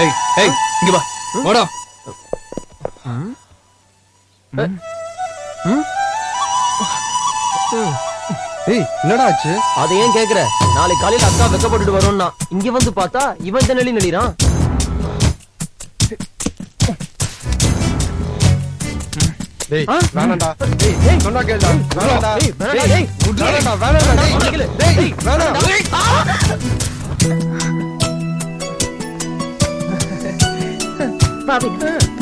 இங்க வா வாடா. என்னடா ஆச்சு? அதை ஏன் கேக்குற? நாளை காலையில அக்கா வெக்கப்பட்டுட்டு வரோம்னா இங்க வந்து பார்த்தா இவன் இந்த நிலை நெளிறான். டேய் வேணாம்டா. டேய் சொன்னா கேளுடா. வேணாம்டா. டேய் வேணாம்டா. வேணாம்டா. டேய் வேணாம். பாவி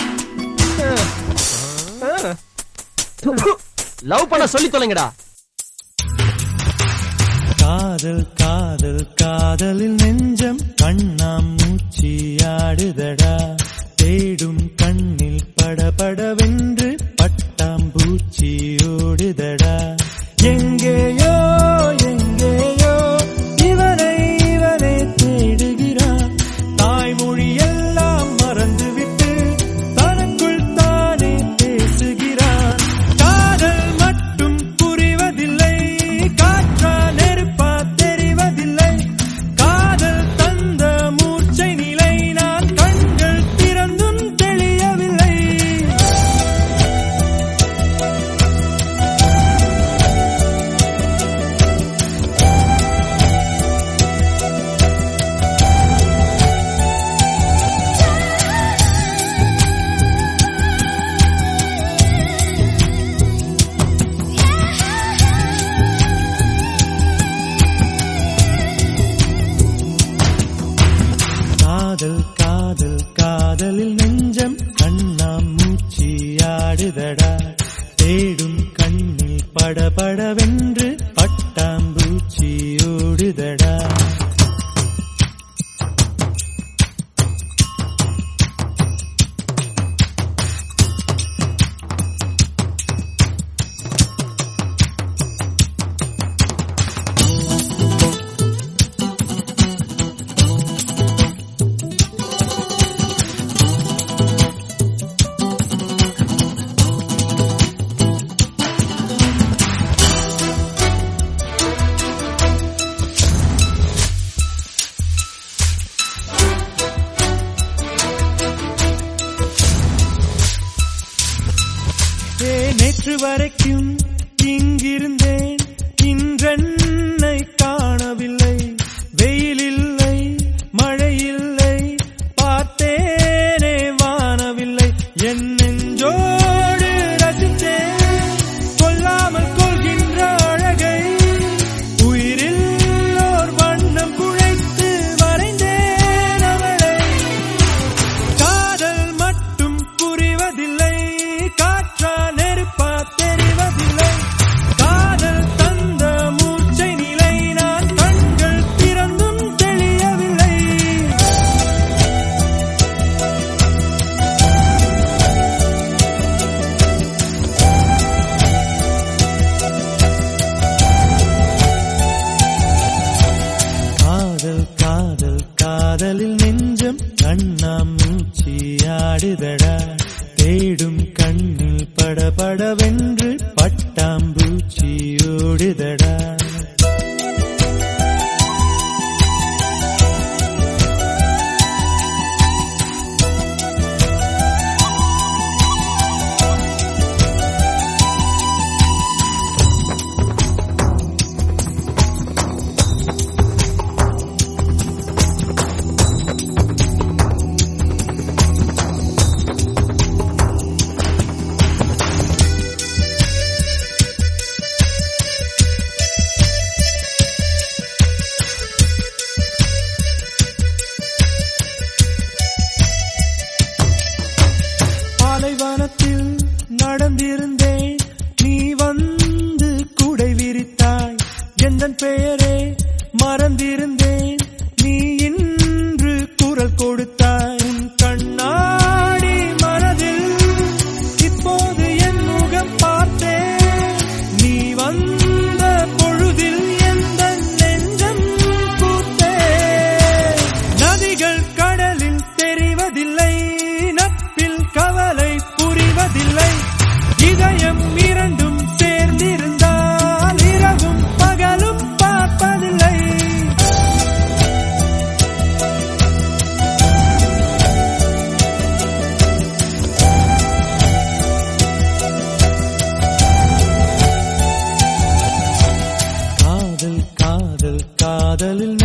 லவ் பண்ண சொல்லி தொலைங்கடா. காதல் காதல் காதலில் நெஞ்சம் கண்ணாம் மூச்சியாடுதடா. தேடும் கண்ணில் படபடவென்று பட்டாம்பூச்சி ஓடுதடா. எங்கேயோ எங்கேயோ இவனை இவனை தேடுகிறான். தாய்மொழி எல்லாம் மறந்துவிட்டு தனக்குள் தானே பேசுகிறான். காதல் மட்டும் புரிவதில்லை, காற்றா நெருப்பா தெரிவதில்லை. காதல் தந்த மூர்ச்சை நிலை நான் கண்கள் திறந்தும் தெளியவில்லை. காதல் காதல் காதலில் நெஞ்சம் கண்ணாம் மூச்சியாடுதடா. தேடும் கண்ணில் படபடவென்று பட்டாம்பூச்சி ஓடுதடா. நேற்று வரைக்கும் இங்கிருந்தேன், இன்றென்னை காணவில்லை. வெயில் இல்லை மழை இல்லை, பார்த்தேனே வானவில்லை. என் நெஞ்சோடு ரசித்தேன் கொல்லாமல் கொள்கின்ற அழகை. உயிரில் ஓர் வண்ணம் குழைத்து வரைந்தேன் அவளை. காதல் மட்டும் புரிவதில்லை, காற்றா நெருப்பா தெரிவதில்லை. காதல் தந்த மூர்ச்சை நிலை நான் கண்கள் திறந்தும் தெளியவில்லை. காதல் காதல் காதலில் நெஞ்சம் கண்ணாம் மூச்சியாடுதடா. தேடும் கண்ணில் படபடவென்று பட்டாம்பூச்சி ஓடுதடா. பாலைவனத்தில் நடந்திருந்தேன், நீ வந்து குடை விரித்தாய். எந்தன் பெயரே மறந்திருந்தேன், நீ இன்று குரல் கொடுத்தாய். உன் கண்ணாடி மனதில் இப்போது என் முகம் பார்த்தேன். நீ வந்த பொழுதில் எந்தன் நெஞ்சம் பூத்தேன். நதிகள் கடலில் தெரிவதில்லை, நட்பில் கவலை புரிவதில்லை. இதயம் இரண்டும் சேர்ந்திருந்தால் இரவும் பகலும் பார்ப்பதில்லை. காதலில்